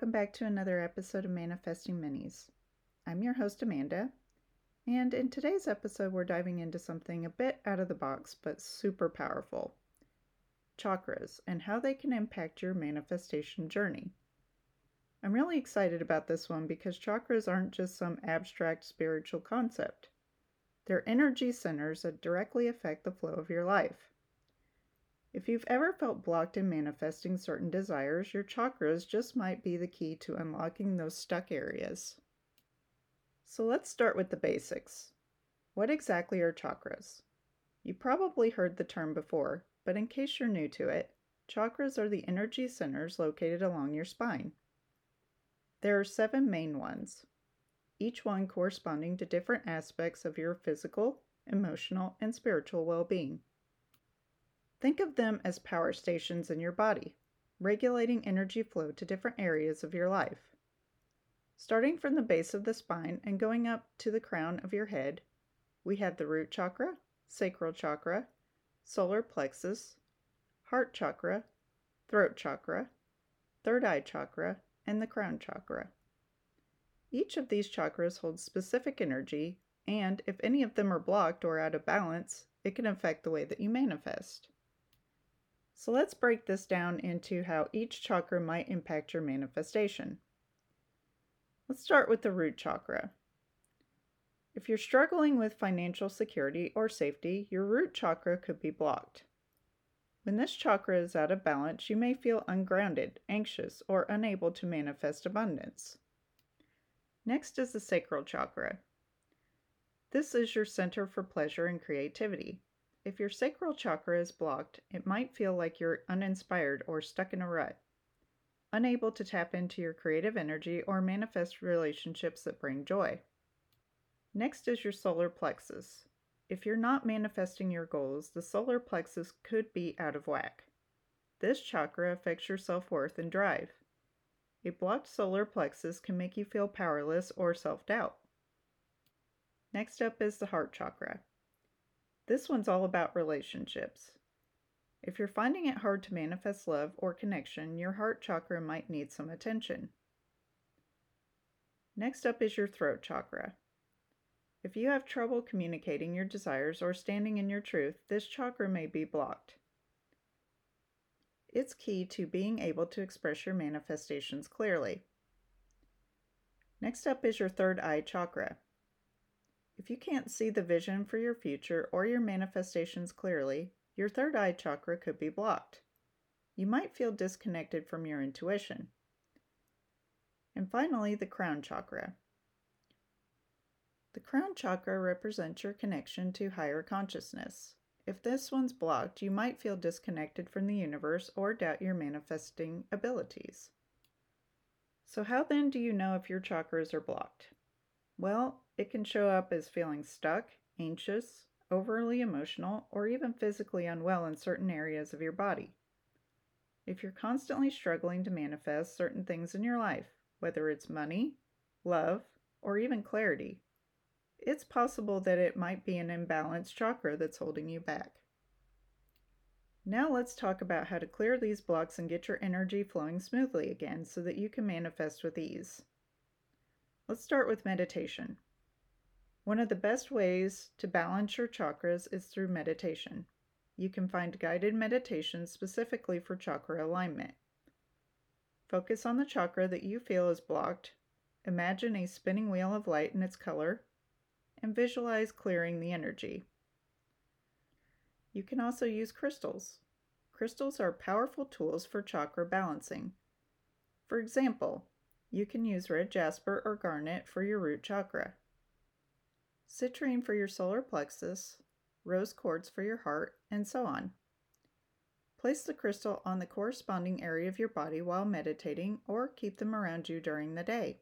welcome back to another episode of Manifesting Minis. I'm your host, Amanda, and in today's episode, we're diving into something a bit out of the box but super powerful: chakras and how they can impact your manifestation journey. I'm really excited about this one because chakras aren't just some abstract spiritual concept. They're energy centers that directly affect the flow of your life. If you've ever felt blocked in manifesting certain desires, your chakras just might be the key to unlocking those stuck areas. So let's start with the basics. What exactly are chakras? You probably heard the term before, but in case you're new to it, chakras are the energy centers located along your spine. There are 7 main ones, each one corresponding to different aspects of your physical, emotional, and spiritual well-being. Think of them as power stations in your body, regulating energy flow to different areas of your life. Starting from the base of the spine and going up to the crown of your head, we have the root chakra, sacral chakra, solar plexus, heart chakra, throat chakra, third eye chakra, and the crown chakra. Each of these chakras holds specific energy, and if any of them are blocked or out of balance, it can affect the way that you manifest. So let's break this down into how each chakra might impact your manifestation. Let's start with the root chakra. If you're struggling with financial security or safety, your root chakra could be blocked. When this chakra is out of balance, you may feel ungrounded, anxious, or unable to manifest abundance. Next is the sacral chakra. This is your center for pleasure and creativity. If your sacral chakra is blocked, it might feel like you're uninspired or stuck in a rut, unable to tap into your creative energy or manifest relationships that bring joy. Next is your solar plexus. If you're not manifesting your goals, the solar plexus could be out of whack. This chakra affects your self-worth and drive. A blocked solar plexus can make you feel powerless or self-doubt. Next up is the heart chakra. This one's all about relationships. If you're finding it hard to manifest love or connection, your heart chakra might need some attention. Next up is your throat chakra. If you have trouble communicating your desires or standing in your truth, this chakra may be blocked. It's key to being able to express your manifestations clearly. Next up is your third eye chakra. If you can't see the vision for your future or your manifestations clearly, your third eye chakra could be blocked. You might feel disconnected from your intuition. And finally, the crown chakra. The crown chakra represents your connection to higher consciousness. If this one's blocked, you might feel disconnected from the universe or doubt your manifesting abilities. So how then do you know if your chakras are blocked? Well, it can show up as feeling stuck, anxious, overly emotional, or even physically unwell in certain areas of your body. If you're constantly struggling to manifest certain things in your life, whether it's money, love, or even clarity, it's possible that it might be an imbalanced chakra that's holding you back. Now let's talk about how to clear these blocks and get your energy flowing smoothly again so that you can manifest with ease. Let's start with meditation. One of the best ways to balance your chakras is through meditation. You can find guided meditations specifically for chakra alignment. Focus on the chakra that you feel is blocked, imagine a spinning wheel of light in its color, and visualize clearing the energy. You can also use crystals. Crystals are powerful tools for chakra balancing. For example, you can use red jasper or garnet for your root chakra, citrine for your solar plexus, rose quartz for your heart, and so on. Place the crystal on the corresponding area of your body while meditating or keep them around you during the day.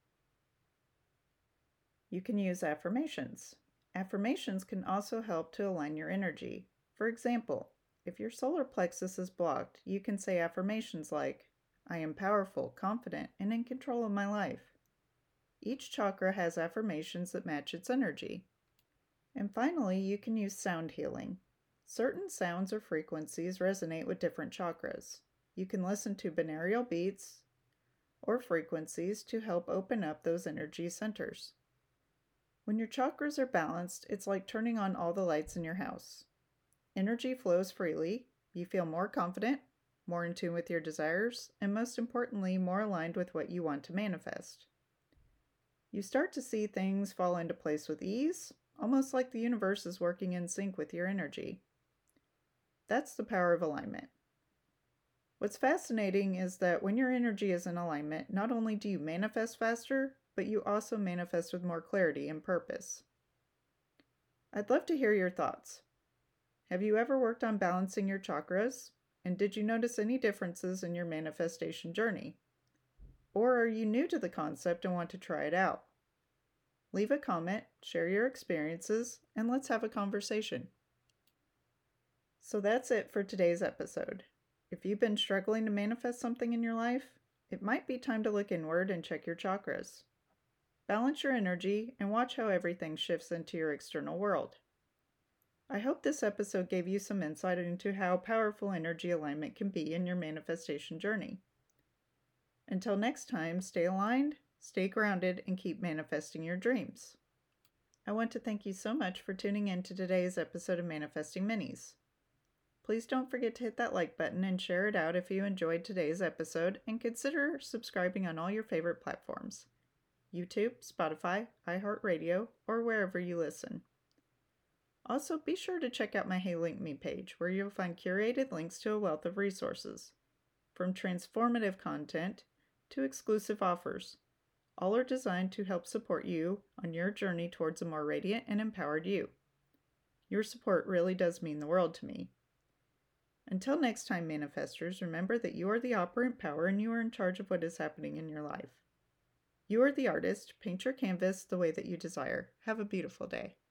You can use affirmations. Affirmations can also help to align your energy. For example, if your solar plexus is blocked, you can say affirmations like, "I am powerful, confident, and in control of my life." Each chakra has affirmations that match its energy. And finally, you can use sound healing. Certain sounds or frequencies resonate with different chakras. You can listen to binaural beats or frequencies to help open up those energy centers. When your chakras are balanced, it's like turning on all the lights in your house. Energy flows freely, you feel more confident, more in tune with your desires, and most importantly, more aligned with what you want to manifest. You start to see things fall into place with ease, almost like the universe is working in sync with your energy. That's the power of alignment. What's fascinating is that when your energy is in alignment, not only do you manifest faster, but you also manifest with more clarity and purpose. I'd love to hear your thoughts. Have you ever worked on balancing your chakras? And did you notice any differences in your manifestation journey? Or are you new to the concept and want to try it out? Leave a comment, share your experiences, and let's have a conversation. So that's it for today's episode. If you've been struggling to manifest something in your life, it might be time to look inward and check your chakras. Balance your energy and watch how everything shifts into your external world. I hope this episode gave you some insight into how powerful energy alignment can be in your manifestation journey. Until next time, stay aligned, stay grounded, and keep manifesting your dreams. I want to thank you so much for tuning in to today's episode of Manifesting Minis. Please don't forget to hit that like button and share it out if you enjoyed today's episode, and consider subscribing on all your favorite platforms: YouTube, Spotify, iHeartRadio, or wherever you listen. Also, be sure to check out my Hey Link Me page, where you'll find curated links to a wealth of resources, from transformative content to exclusive offers. All are designed to help support you on your journey towards a more radiant and empowered you. Your support really does mean the world to me. Until next time, manifestors, remember that you are the operant power and you are in charge of what is happening in your life. You are the artist. Paint your canvas the way that you desire. Have a beautiful day.